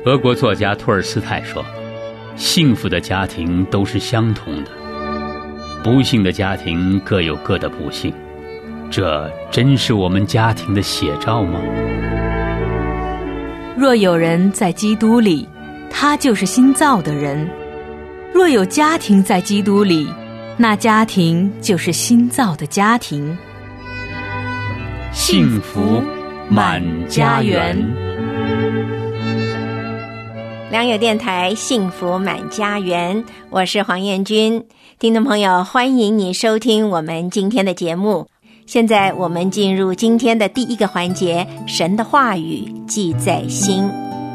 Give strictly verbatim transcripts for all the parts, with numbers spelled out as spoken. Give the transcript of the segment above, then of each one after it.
俄国作家托尔斯泰说，幸福的家庭都是相同的，不幸的家庭各有各的不幸。这真是我们家庭的写照吗？ 若有人在基督里，他就是新造的人；若有家庭在基督里，那家庭就是新造的家庭。 幸福满家园。 良友电台幸福满家园，我是黄燕君。听众朋友，欢迎你收听我们今天的节目。现在我们进入今天的第一个环节，神的话语记在心。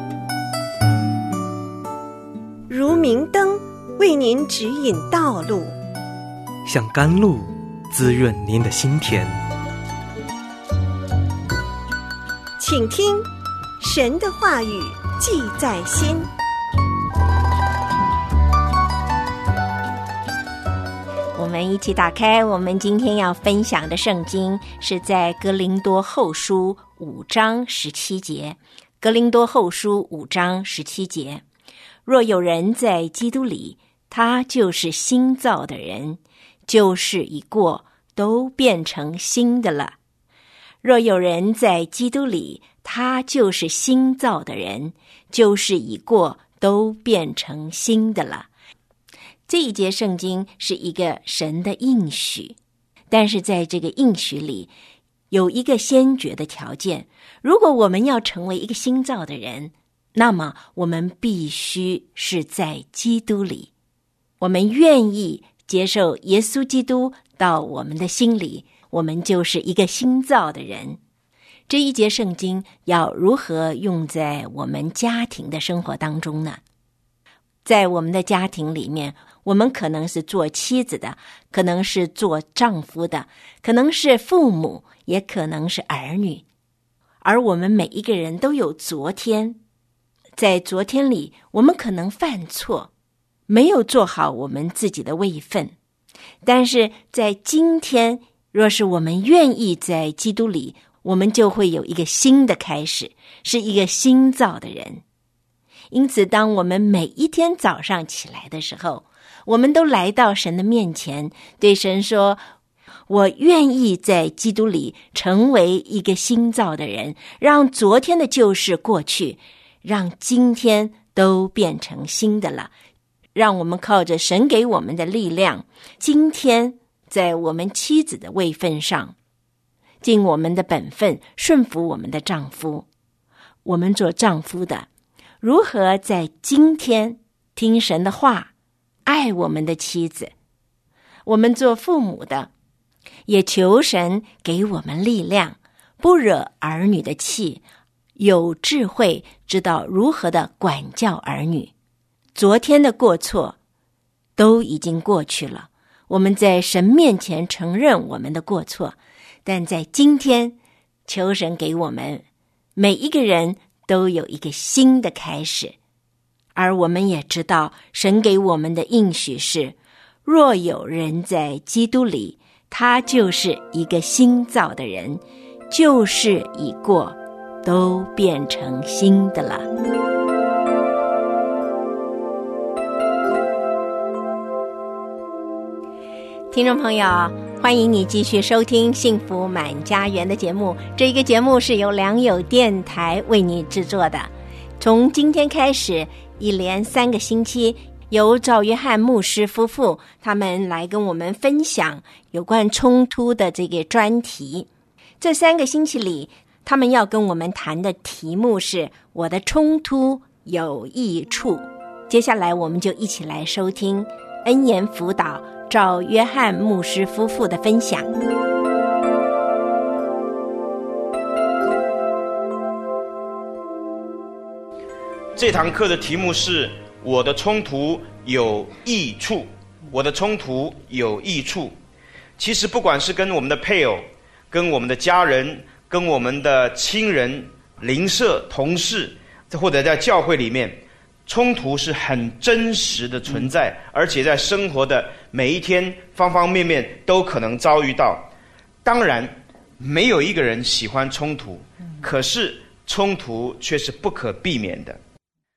如明灯，为您指引道路； 像甘露，滋润您的心田。 请听神的话语记在心。 我们一起打开我们今天要分享的圣经，是在哥林多后书五章十七节。哥林多后书五章十七节，若有人在基督里，他就是新造的人，旧事已过，都变成新的了。若有人在基督里，他就是新造的人，旧事已过，都变成新的了。这一节圣经是一个神的应许，但是在这个应许里有一个先决的条件，如果我们要成为一个新造的人，那么我们必须是在基督里，我们愿意接受耶稣基督到我们的心里，我们就是一个新造的人。这一节圣经要如何用在我们家庭的生活当中呢？在我们的家庭里面，我们可能是做妻子的，可能是做丈夫的，可能是父母，也可能是儿女。而我们每一个人都有昨天，在昨天里我们可能犯错，没有做好我们自己的位分，但是在今天，若是我们愿意在基督里，我们就会有一个新的开始，是一个新造的人。因此当我们每一天早上起来的时候，我们都来到神的面前，对神说，我愿意在基督里成为一个新造的人，让昨天的旧事过去，让今天都变成新的了。让我们靠着神给我们的力量，今天在我们妻子的位分上尽我们的本分，顺服我们的丈夫。我们做丈夫的如何在今天听神的话，爱我们的妻子。我们做父母的也求神给我们力量，不惹儿女的气，有智慧，知道如何的管教儿女。昨天的过错都已经过去了，我们在神面前承认我们的过错，但在今天求神给我们每一个人都有一个新的开始。而我们也知道神给我们的应许是，若有人在基督里，他就是一个新造的人，旧事已过，都变成新的了。听众朋友，欢迎你继续收听幸福满家园的节目。这一个节目是由良友电台为你制作的。从今天开始，一连三个星期，由赵约翰牧师夫妇他们来跟我们分享有关冲突的这个专题。这三个星期里，他们要跟我们谈的题目是我的冲突有益处。接下来我们就一起来收听恩言辅导赵约翰牧师夫妇的分享。 这堂课的题目是我的冲突有益处。我的冲突有益处。其实不管是跟我们的配偶，跟我们的家人，跟我们的亲人、邻舍、同事，或者在教会里面，冲突是很真实的存在，而且在生活的每一天方方面面都可能遭遇到。当然没有一个人喜欢冲突，可是冲突却是不可避免的。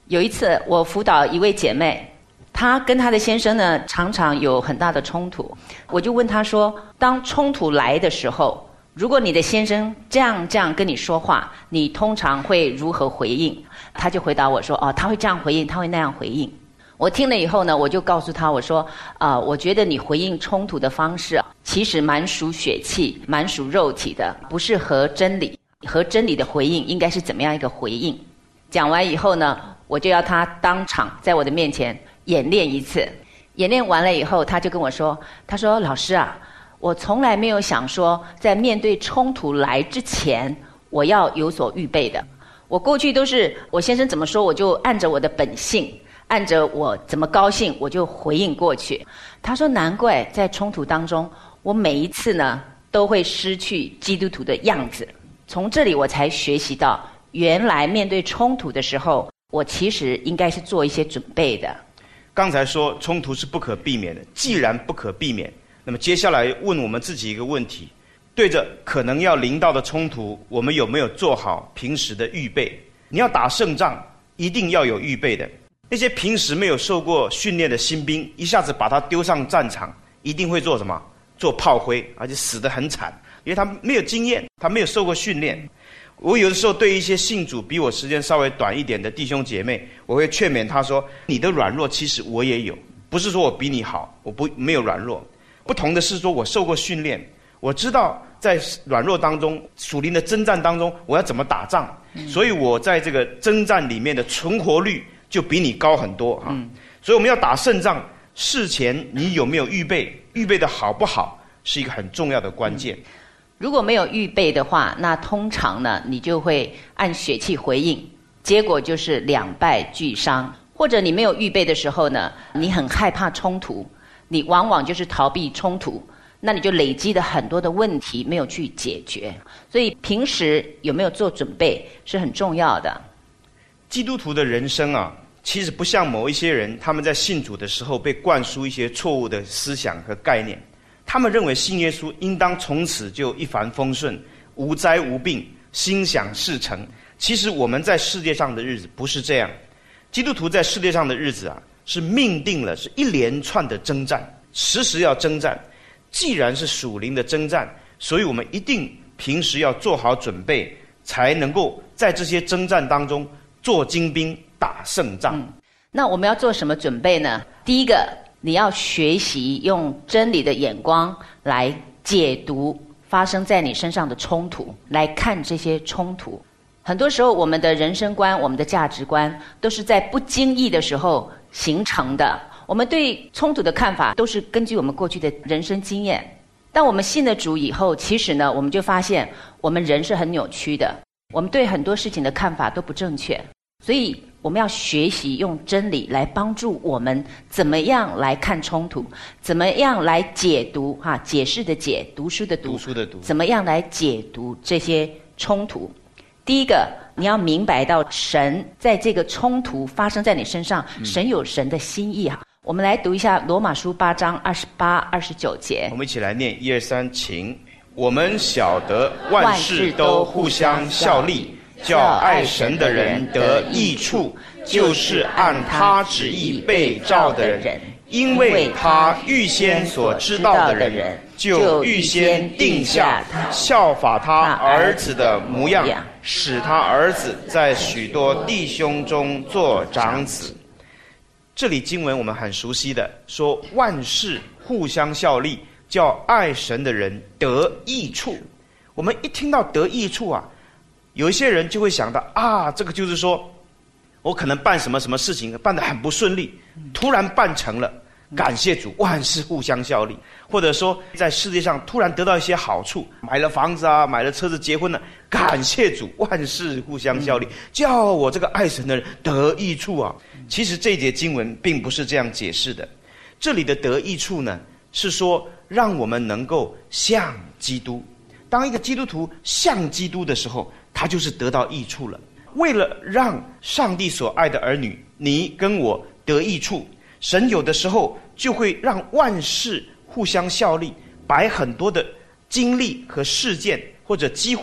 有一次我辅导一位姐妹，她跟她的先生呢常常有很大的冲突，我就问她说，当冲突来的时候，如果你的先生这样这样跟你说话，你通常会如何回应？她就回答我说，哦，他会这样回应，他会那样回应。我听了以后呢，我就告诉她，我说啊、呃，我觉得你回应冲突的方式其实蛮属血气，蛮属肉体的，不是合真理。合真理的回应应该是怎么样一个回应？讲完以后呢，我就要她当场在我的面前演练一次。演练完了以后，她就跟我说，她说老师啊，我从来没有想说在面对冲突来之前我要有所预备的。我过去都是我先生怎么说我就按着我的本性，按着我怎么高兴我就回应过去。他说难怪在冲突当中我每一次呢都会失去基督徒的样子。从这里我才学习到，原来面对冲突的时候我其实应该是做一些准备的。 刚才说冲突是不可避免的，既然不可避免，那么接下来问我们自己一个问题，对着可能要临到的冲突，我们有没有做好平时的预备？你要打胜仗一定要有预备的。那些平时没有受过训练的新兵，一下子把他丢上战场，一定会做什么？做炮灰，而且死得很惨，因为他没有经验，他没有受过训练。我有的时候对一些信主比我时间稍微短一点的弟兄姐妹，我会劝勉他说，你的软弱其实我也有，不是说我比你好，我不没有软弱，不同的是说我受过训练，我知道在软弱当中，属灵的征战当中我要怎么打仗、嗯、所以我在这个征战里面的存活率就比你高很多、啊嗯、所以我们要打胜仗，事前你有没有预备，预备的好不好是一个很重要的关键、嗯、 如果没有预备的话，那通常呢你就会按血气回应，结果就是两败俱伤。或者你没有预备的时候呢，你很害怕冲突，你往往就是逃避冲突，那你就累积了很多的问题没有去解决。所以平时有没有做准备是很重要的。 基督徒的人生啊，其实不像某一些人，他们在信主的时候被灌输一些错误的思想和概念，他们认为信耶稣应当从此就一帆风顺，无灾无病，心想事成。其实我们在世界上的日子不是这样，基督徒在世界上的日子啊，是命定了，是一连串的征战，时时要征战。既然是属灵的征战，所以我们一定平时要做好准备，才能够在这些征战当中做精兵，打胜仗、嗯、 那我们要做什么准备呢？第一个，你要学习用真理的眼光来解读发生在你身上的冲突，来看这些冲突。很多时候我们的人生观，我们的价值观都是在不经意的时候形成的，我们对冲突的看法都是根据我们过去的人生经验。当我们信了主以后，其实呢我们就发现我们人是很扭曲的，我们对很多事情的看法都不正确。所以我们要学习用真理来帮助我们怎么样来看冲突，怎么样来解读哈，解释的解，读书的读， 读书的读， 怎么样来解读这些冲突。第一个，你要明白到神在这个冲突发生在你身上、嗯、神有神的心意哈。我们来读一下罗马书八章二十八、二十九节。 我们一起来念一二三，请。我们晓得万事都互相效力，叫爱神的人得益处，就是按他旨意被召的人。因为他预先所知道的人，就预先定下效法他儿子的模样，使他儿子在许多弟兄中做长子。这里经文我们很熟悉的，说万事互相效力，叫爱神的人得益处。我们一听到得益处啊，有一些人就会想到啊，这个就是说我可能办什么什么事情办得很不顺利，突然办成了，感谢主，万事互相效力。或者说在世界上突然得到一些好处，买了房子啊，买了车子，结婚了，感谢主，万事互相效力，叫我这个爱神的人得益处啊。其实这节经文并不是这样解释的，这里的得益处呢，是说让我们能够像基督。当一个基督徒像基督的时候，他就是得到益处了。为了让上帝所爱的儿女你跟我得益处，神有的时候就会让万事互相效力，摆很多的经历和事件或者机会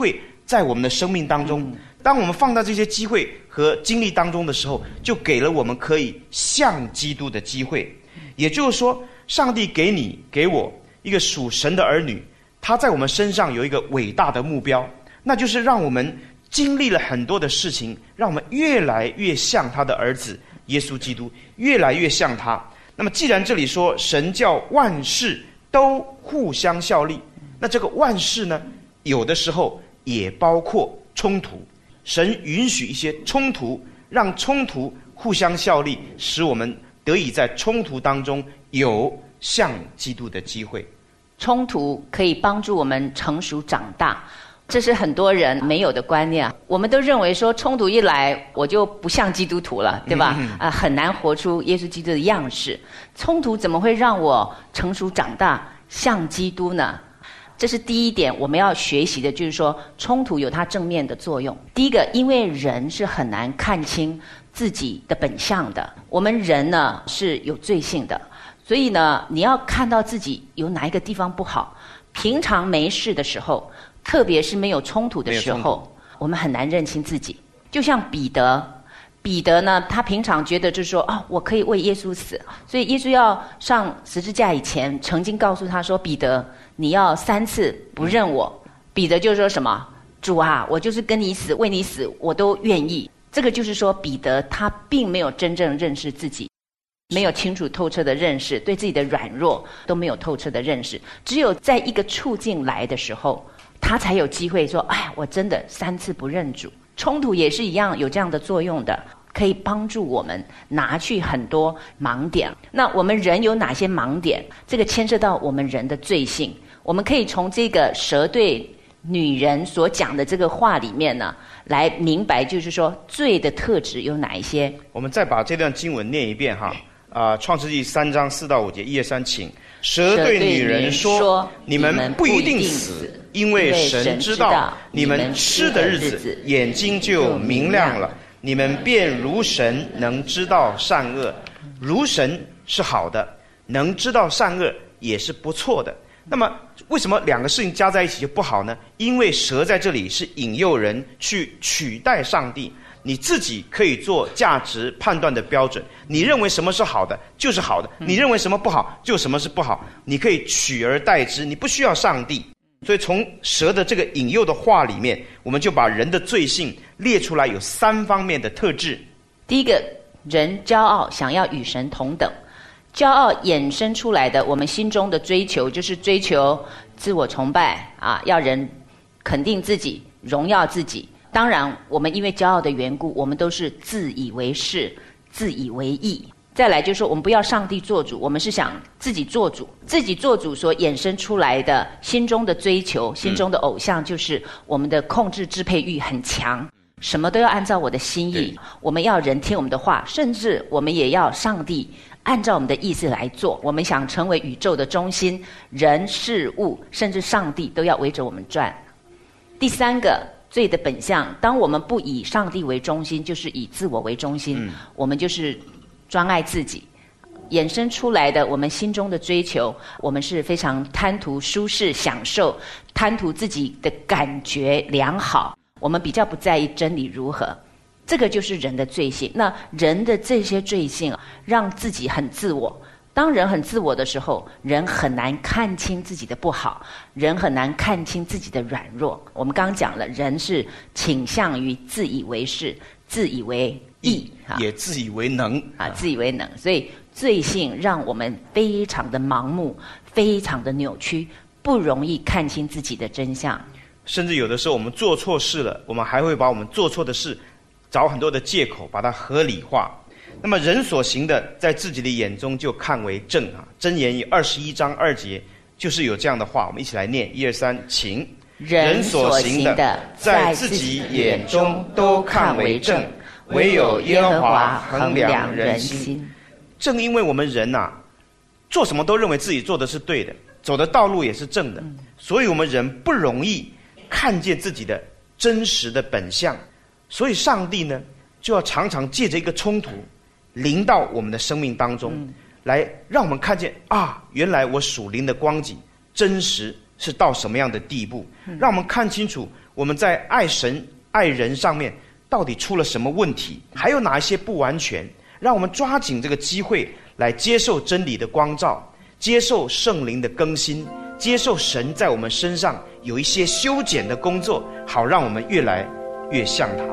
在我们的生命当中。嗯、当我们放到这些机会和经历当中的时候，就给了我们可以像基督的机会。也就是说，上帝给你给我一个属神的儿女，他在我们身上有一个伟大的目标，那就是让我们经历了很多的事情，让我们越来越像他的儿子耶稣基督，越来越像他。那么既然这里说神叫万事都互相效力，那这个万事呢，有的时候也包括冲突。神允许一些冲突，让冲突互相效力，使我们得以在冲突当中有像基督的机会。 冲突可以帮助我们成熟长大，这是很多人没有的观念。我们都认为说冲突一来我就不像基督徒了，对吧？嗯嗯、呃，很难活出耶稣基督的样式。冲突怎么会让我成熟长大像基督呢？这是第一点我们要学习的，就是说冲突有它正面的作用。第一个，因为人是很难看清自己的本相的，我们人呢是有罪性的，所以呢你要看到自己有哪一个地方不好。平常没事的时候，特别是没有冲突的时候，我们很难认清自己。就像彼得，彼得呢，他平常觉得就是说啊，我可以为耶稣死，所以耶稣要上十字架以前，曾经告诉他说，彼得，你要三次不认我。嗯、彼得就说什么？主啊，我就是跟你死，为你死，我都愿意。这个就是说，彼得他并没有真正认识自己，没有清楚透彻的认识，对自己的软弱都没有透彻的认识。只有在一个处境来的时候，他才有机会说，哎，我真的三次不认主。冲突也是一样有这样的作用的，可以帮助我们拿去很多盲点。那我们人有哪些盲点？这个牵涉到我们人的罪性。我们可以从这个蛇对女人所讲的这个话里面呢，来明白就是说罪的特质有哪一些。 我们再把这段经文念一遍哈。啊、呃，创世纪三章四到五节，一二三，请。蛇对女人说：“你们不一定死，因为神知道你们吃的日子，眼睛就明亮了，你们便如神，能知道善恶。如神是好的，能知道善恶也是不错的。”那么为什么两个事情加在一起就不好呢？因为蛇在这里是引诱人去取代上帝。你自己可以做价值判断的标准，你认为什么是好的就是好的，你认为什么不好就什么是不好，你可以取而代之，你不需要上帝。所以从蛇的这个引诱的话里面，我们就把人的罪性列出来，有三方面的特质。 第一个，人骄傲，想要与神同等。骄傲衍生出来的我们心中的追求，就是追求自我崇拜啊，要人肯定自己，荣耀自己。当然我们因为骄傲的缘故，我们都是自以为是，自以为义。再来就是说，我们不要上帝做主，我们是想自己做主。自己做主所衍生出来的心中的追求，心中的偶像，就是我们的控制支配欲很强，什么都要按照我的心意。我们要人听我们的话，甚至我们也要上帝按照我们的意思来做。我们想成为宇宙的中心，人事物甚至上帝都要围着我们转。第三个，罪的本相，当我们不以上帝为中心，就是以自我为中心，嗯、我们就是专爱自己，衍生出来的我们心中的追求，我们是非常贪图舒适享受，贪图自己的感觉良好，我们比较不在意真理如何。这个就是人的罪性。那人的这些罪性让自己很自我，当人很自我的时候，人很难看清自己的不好，人很难看清自己的软弱。我们刚刚讲了，人是倾向于自以为是，自以为义， 也自以为能啊，自以为能。所以罪性让我们非常的盲目，非常的扭曲，不容易看清自己的真相。 甚至有的时候我们做错事了，我们还会把我们做错的事找很多的借口，把它合理化。那么人所行的，在自己的眼中就看为正啊。箴言二十一章二节就是有这样的话，我们一起来念，一二三，请。 人所行的，在自己眼中都看为正，唯有耶和华衡量人心。 正因为我们人啊，做什么都认为自己做的是对的，走的道路也是正的，嗯、所以我们人不容易看见自己的真实的本相。所以上帝呢，就要常常借着一个冲突临到我们的生命当中，嗯、来让我们看见啊，原来我属灵的光景真实是到什么样的地步，嗯、让我们看清楚我们在爱神爱人上面到底出了什么问题，还有哪一些不完全，让我们抓紧这个机会来接受真理的光照，接受圣灵的更新，接受神在我们身上有一些修剪的工作，好让我们越来越像他。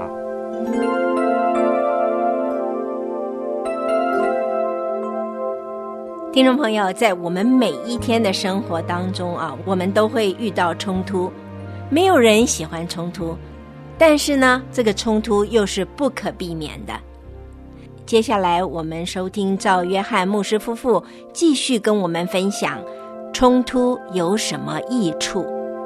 听众朋友，在我们每一天的生活当中啊，我们都会遇到冲突，没有人喜欢冲突，但是呢，这个冲突又是不可避免的。接下来我们收听赵约翰牧师夫妇继续跟我们分享冲突有什么益处。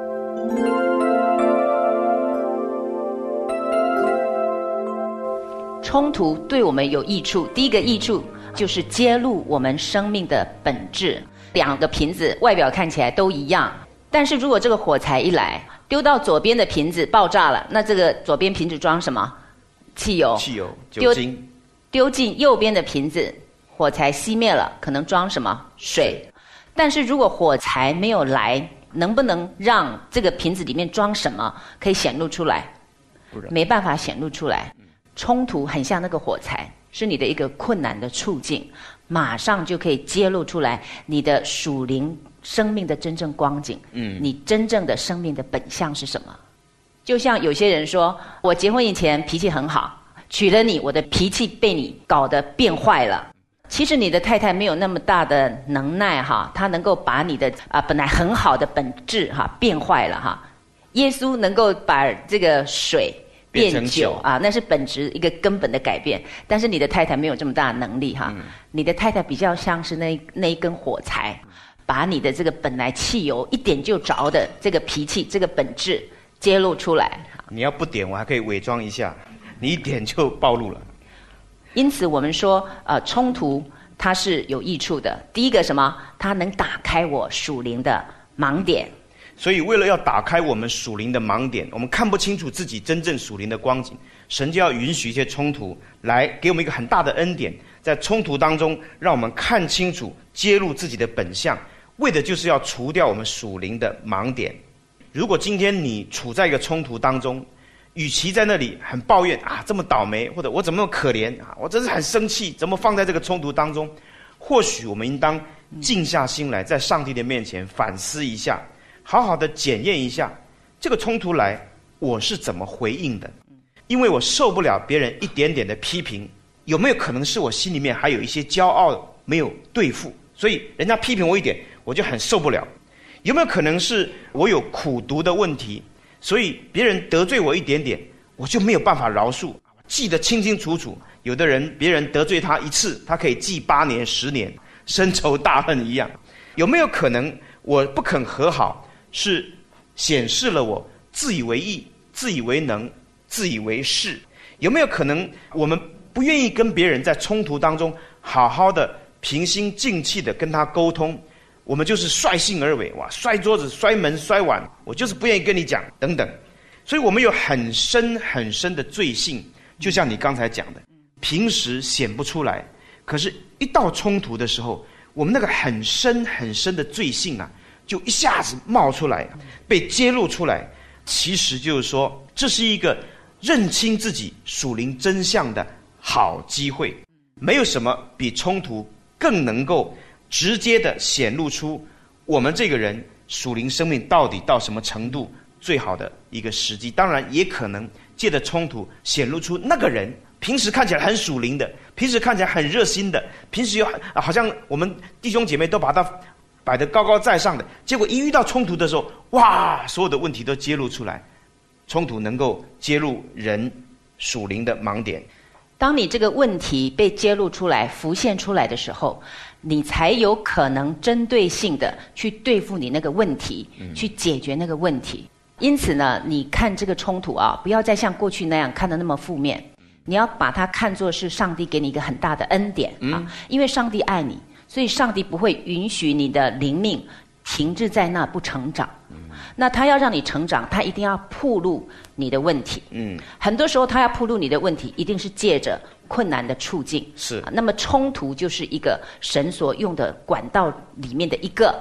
冲突对我们有益处，第一个益处就是揭露我们生命的本质。两个瓶子外表看起来都一样，但是如果这个火柴一来，丢到左边的瓶子爆炸了，那这个左边瓶子装什么？汽油。 汽油、酒精。 丢进右边的瓶子，火柴熄灭了，可能装什么？水。但是如果火柴没有来，能不能让这个瓶子里面装什么可以显露出来？没办法显露出来。冲突很像那个火柴，是你的一个困难的处境，马上就可以揭露出来你的属灵生命的真正光景，嗯，你真正的生命的本相是什么？就像有些人说，我结婚以前脾气很好，娶了你，我的脾气被你搞得变坏了。其实你的太太没有那么大的能耐哈，她能够把你的啊本来很好的本质哈变坏了哈。耶稣能够把这个水变成酒啊，那是本质一个根本的改变。但是你的太太没有这么大的能力哈，嗯、你的太太比较像是那那一根火柴，把你的这个本来汽油一点就着的这个脾气、这个本质揭露出来。 你要不点，我还可以伪装一下，你一点就暴露了。 因此，我们说，呃，冲突它是有益处的。第一个什么？它能打开我属灵的盲点。 所以为了要打开我们属灵的盲点，我们看不清楚自己真正属灵的光景，神就要允许一些冲突来给我们一个很大的恩典，在冲突当中让我们看清楚，揭露自己的本相，为的就是要除掉我们属灵的盲点。如果今天你处在一个冲突当中，与其在那里很抱怨啊这么倒霉，或者我怎么那么可怜啊，我真是很生气，怎么放在这个冲突当中，或许我们应当静下心来，在上帝的面前反思一下，好好的检验一下这个冲突来我是怎么回应的。因为我受不了别人一点点的批评，有没有可能是我心里面还有一些骄傲没有对付，所以人家批评我一点我就很受不了？有没有可能是我有苦毒的问题，所以别人得罪我一点点我就没有办法饶恕，记得清清楚楚？有的人别人得罪他一次，他可以记八年十年，深仇大恨一样。有没有可能我不肯和好，是显示了我自以为意、自以为能、自以为是？有没有可能我们不愿意跟别人在冲突当中好好的平心静气的跟他沟通，我们就是率性而为，哇，摔桌子、摔门、摔碗，我就是不愿意跟你讲等等。所以我们有很深很深的罪性，就像你刚才讲的，平时显不出来，可是一到冲突的时候，我们那个很深很深的罪性啊，就一下子冒出来，被揭露出来。其实就是说，这是一个认清自己属灵真相的好机会。没有什么比冲突更能够直接的显露出我们这个人属灵生命到底到什么程度最好的一个时机。当然也可能借着冲突显露出那个人平时看起来很属灵的，平时看起来很热心的，平时有好像我们弟兄姐妹都把他摆得高高在上的，结果一遇到冲突的时候，哇，所有的问题都揭露出来。冲突能够揭露人属灵的盲点。 当你这个问题被揭露出来、浮现出来的时候，你才有可能针对性的去对付你那个问题，嗯、去解决那个问题。因此呢，你看这个冲突啊，不要再像过去那样看得那么负面，你要把它看作是上帝给你一个很大的恩典啊，嗯、因为上帝爱你，所以上帝不会允许你的灵命停滞在那不成长。嗯、那他要让你成长，他一定要暴露你的问题。嗯，很多时候他要暴露你的问题，一定是借着困难的处境。 是， 那么冲突就是一个神所用的管道里面的一个。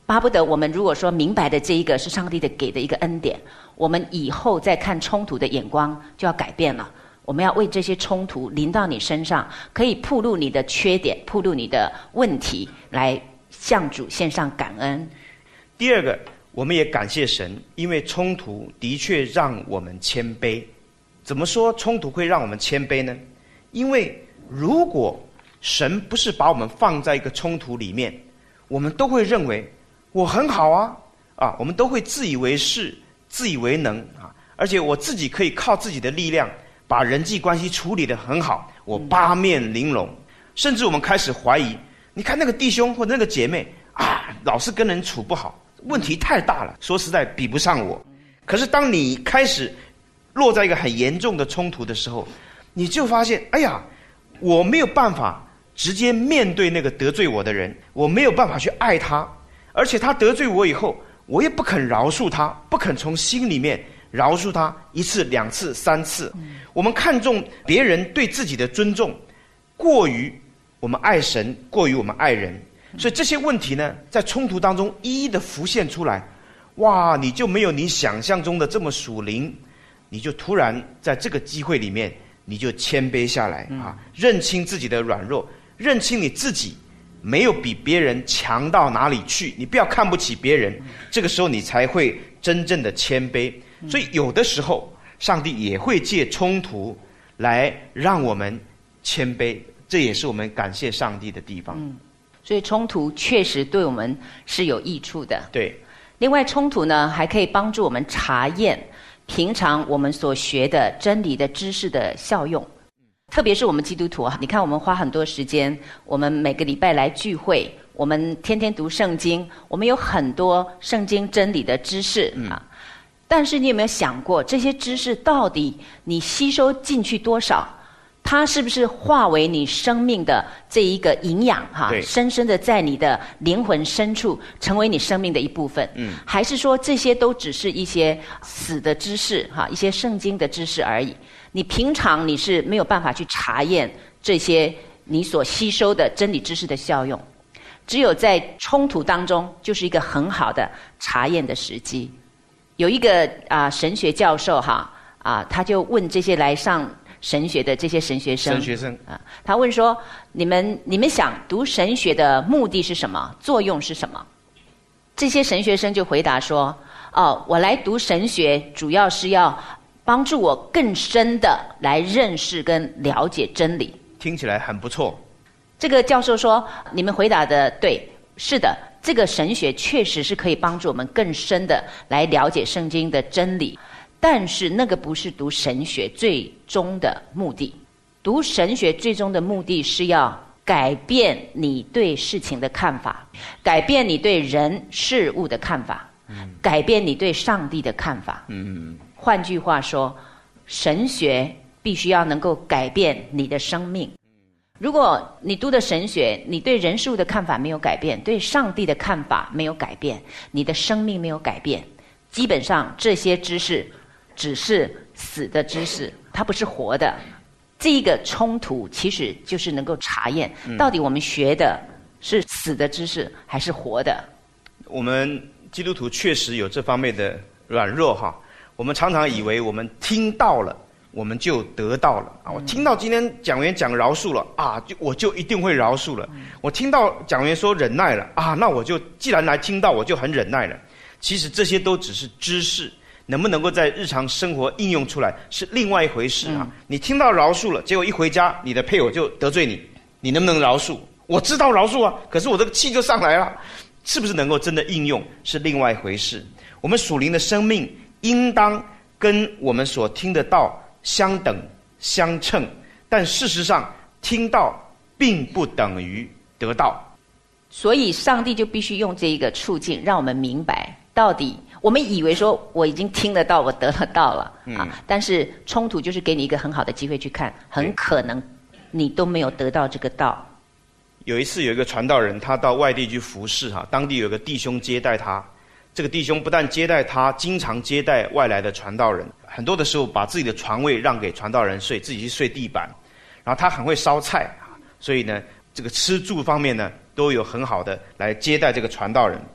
巴不得我们如果说明白的这一个是上帝的给的一个恩典，我们以后再看冲突的眼光就要改变了。我们要为这些冲突临到你身上，可以暴露你的缺点，暴露你的问题，来向主献上感恩。 第二个，我们也感谢神，因为冲突的确让我们谦卑。怎么说冲突会让我们谦卑呢？因为如果神不是把我们放在一个冲突里面，我们都会认为我很好啊，啊，我们都会自以为是、自以为能啊，而且我自己可以靠自己的力量把人际关系处理得很好，我八面玲珑。甚至我们开始怀疑，你看那个弟兄或那个姐妹啊，老是跟人处不好，问题太大了，说实在比不上我。可是当你开始落在一个很严重的冲突的时候，你就发现，哎呀，我没有办法直接面对那个得罪我的人，我没有办法去爱他，而且他得罪我以后，我也不肯饶恕他，不肯从心里面饶恕他一次、两次、三次。我们看重别人对自己的尊重，过于我们爱神，过于我们爱人。所以这些问题呢，在冲突当中一一的浮现出来，哇，你就没有你想象中的这么属灵，你就突然在这个机会里面，你就谦卑下来啊，认清自己的软弱，认清你自己没有比别人强到哪里去，你不要看不起别人，这个时候你才会真正的谦卑。所以有的时候上帝也会借冲突来让我们谦卑，这也是我们感谢上帝的地方。 嗯，所以冲突确实对我们是有益处的。 对， 另外冲突呢，还可以帮助我们查验平常我们所学的真理的知识的效用。特别是我们基督徒啊，你看我们花很多时间，我们每个礼拜来聚会，我们天天读圣经，我们有很多圣经真理的知识啊。嗯，但是你有没有想过，这些知识到底你吸收进去多少？它是不是化为你生命的这一个营养哈？深深的在你的灵魂深处，成为你生命的一部分。嗯，还是说这些都只是一些死的知识哈，一些圣经的知识而已？你平常你是没有办法去查验这些你所吸收的真理知识的效用，只有在冲突当中，就是一个很好的查验的时机。有一个啊、呃、神学教授哈啊、呃，他就问这些来上神学的这些神学生， 神学生啊，他问说：你们你们想读神学的目的是什么？作用是什么？这些神学生就回答说：哦，我来读神学，主要是要帮助我更深的来认识跟了解真理。 听起来很不错。 这个教授说：你们回答的对，是的，这个神学确实是可以帮助我们更深的来了解圣经的真理。但是那个不是读神学最终的目的，读神学最终的目的是要改变你对事情的看法，改变你对人事物的看法，嗯、改变你对上帝的看法。嗯，换句话说，神学必须要能够改变你的生命。如果你读的神学，你对人事物的看法没有改变，对上帝的看法没有改变，你的生命没有改变，基本上这些知识只是死的知识，它不是活的。这一个冲突其实就是能够查验，到底我们学的是死的知识还是活的。 我们基督徒确实有这方面的软弱哈，我们常常以为我们听到了，我们就得到了啊！我听到今天讲员讲饶恕了啊，就我就一定会饶恕了。我听到讲员说忍耐了啊，那我就既然来听到，我就很忍耐了。其实这些都只是知识。能不能够在日常生活应用出来是另外一回事啊！嗯、你听到饶恕了，结果一回家，你的配偶就得罪你，你能不能饶恕？我知道饶恕啊，可是我这个气就上来了，是不是能够真的应用是另外一回事？我们属灵的生命应当跟我们所听的道相等相称，但事实上听到并不等于得到， 所以上帝就必须用这一个处境，让我们明白到底。我们以为说我已经听得到，我得了道了、嗯、啊！但是冲突就是给你一个很好的机会去看，很可能你都没有得到这个道。 有一次有一个传道人，他到外地去服侍哈，当地有个弟兄接待他，这个弟兄不但接待他，经常接待外来的传道人，很多的时候把自己的床位让给传道人睡，自己去睡地板。然后他很会烧菜，所以呢，这个吃住方面呢都有很好的来接待这个传道人。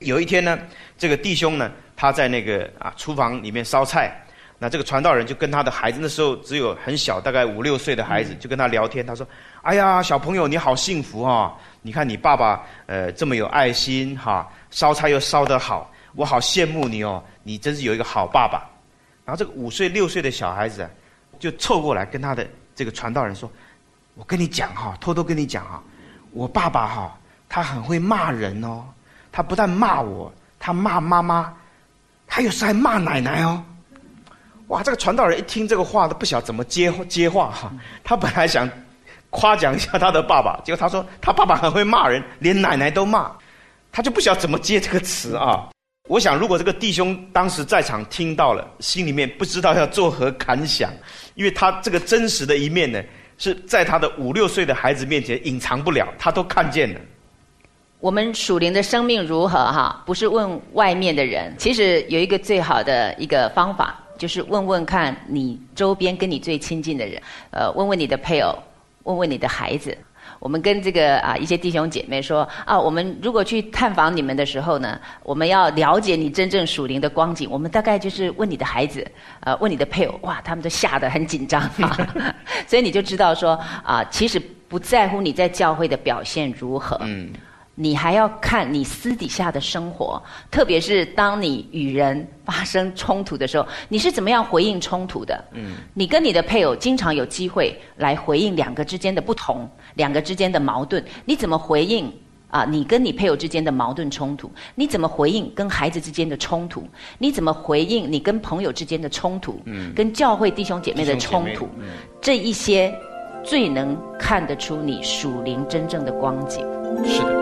有一天呢，这个弟兄呢，他在那个啊厨房里面烧菜，那这个传道人就跟他的孩子，那时候只有很小，大概五六岁的孩子，就跟他聊天。他说：“哎呀，小朋友你好幸福哦！你看你爸爸呃这么有爱心哈，烧菜又烧得好，我好羡慕你哦，你真是有一个好爸爸。”然后这个五岁六岁的小孩子啊，就凑过来跟他的这个传道人说：“我跟你讲哈，偷偷跟你讲哈，我爸爸哈，他很会骂人哦。他不但骂我，他骂妈妈，他有时还骂奶奶哦。”哇，这个传道人一听这个话，都不晓得怎么接接话哈。他本来想夸奖一下他的爸爸，结果他说他爸爸很会骂人，连奶奶都骂，他就不晓得怎么接这个词啊。我想，如果这个弟兄当时在场听到了，心里面不知道要作何感想，因为他这个真实的一面呢，是在他的五六岁的孩子面前隐藏不了，他都看见了。 我们属灵的生命如何哈？不是问外面的人，其实有一个最好的一个方法，就是问问看你周边跟你最亲近的人，呃，问问你的配偶，问问你的孩子。我们跟这个啊一些弟兄姐妹说啊，我们如果去探访你们的时候呢，我们要了解你真正属灵的光景。我们大概就是问你的孩子，呃，问你的配偶，哇，他们都吓得很紧张啊，所以你就知道说啊，其实不在乎你在教会的表现如何，嗯。你还要看你私底下的生活，特别是当你与人发生冲突的时候，你是怎么样回应冲突的？嗯，你跟你的配偶经常有机会来回应两个之间的不同，两个之间的矛盾，你怎么回应啊？你跟你配偶之间的矛盾冲突，你怎么回应跟孩子之间的冲突？你怎么回应你跟朋友之间的冲突？嗯，跟教会弟兄姐妹的冲突，嗯，这一些最能看得出你属灵真正的光景。 是的。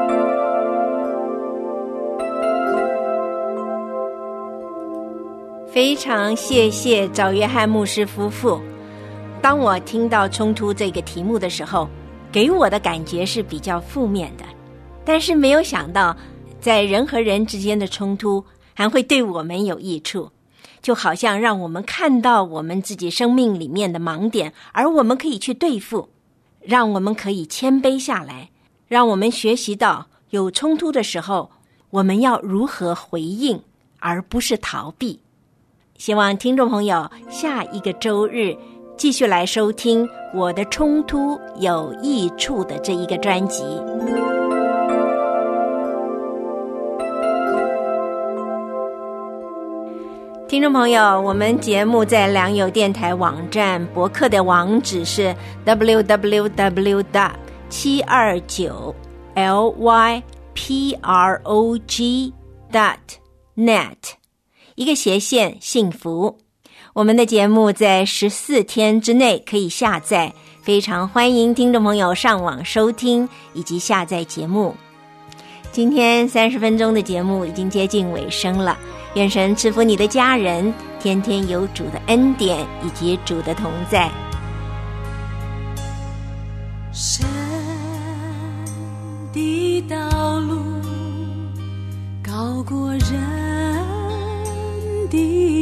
非常谢谢赵约翰牧师夫妇。当我听到冲突这个题目的时候，给我的感觉是比较负面的，但是没有想到在人和人之间的冲突还会对我们有益处，就好像让我们看到我们自己生命里面的盲点，而我们可以去对付，让我们可以谦卑下来，让我们学习到有冲突的时候我们要如何回应，而不是逃避。希望听众朋友下一个周日继续来收听我的冲突有益处的这一个专辑。听众朋友，我们节目在良友电台网站博客的网址是 double-u double-u double-u 点七二九 L Y P R O G 点 net，一个斜线幸福。我们的节目在十四天之内可以下载，非常欢迎听众朋友上网收听以及下载节目。今天三十分钟的节目已经接近尾声了，愿神赐福你的家人，天天有主的恩典以及主的同在。 神的道路高过人的